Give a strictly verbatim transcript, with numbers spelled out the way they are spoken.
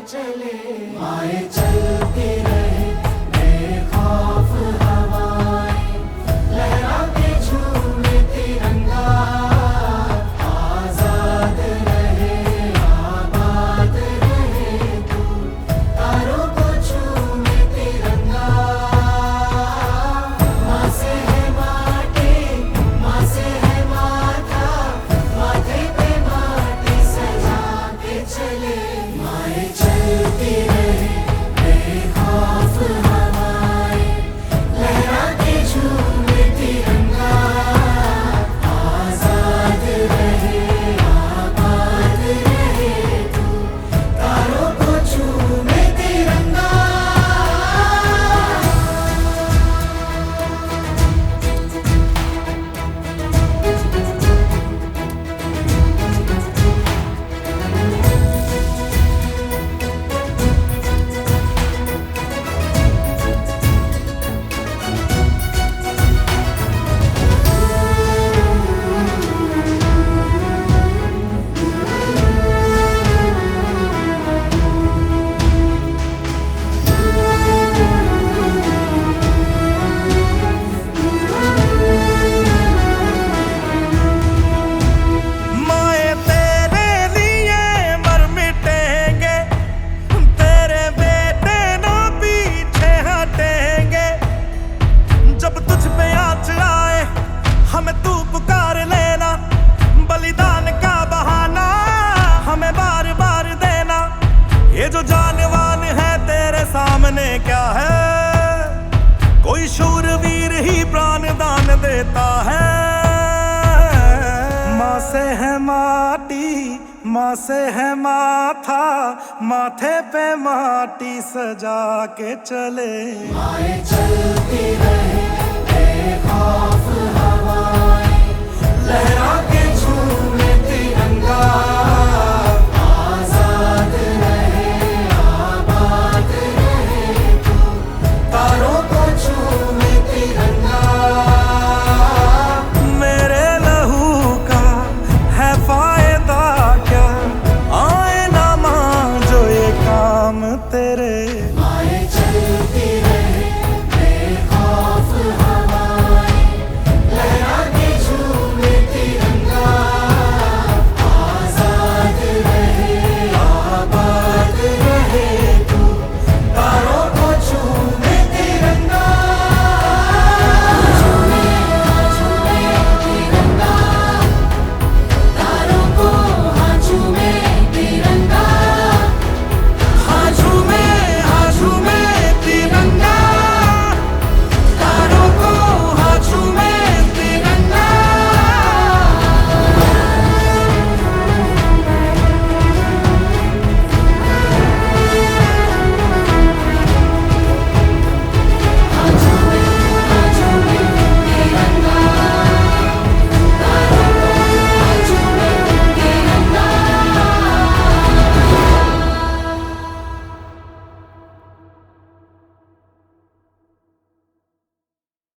चले, माए चलती रहे बेखौफ हवाएं, लहरा के झूमे तिरंगा, आजाद रहे आबाद रहे तू, तारों को झूमे तिरंगा। माँ से है माटी, माँ से है माथा, माथे पे माटी सजा के चले, माए चलती रहे बेखौफ हवाएं, लहरा के झूमे तिरंगा, आजाद रहे आबाद रहे तू, तारों को झूमे तिरंगा। माए तेरे लिए मर मिटेंगे, तेरे बेटे ना पीछे हटेंगे। जब तुझ पे आँच आए हमें तू पुकार लेना, बलिदान का बहाना हमें बार बार देना। ये जो जानवान है तेरे सामने क्या है, कोई शूरवीर ही प्राण दान देता है। माँ से है माटी, माँ से है माथा, माथे पे माटी सजा के चले, माए चलती रहे बेखौफ हवाएं, लहरा के झूमे तिरंगा।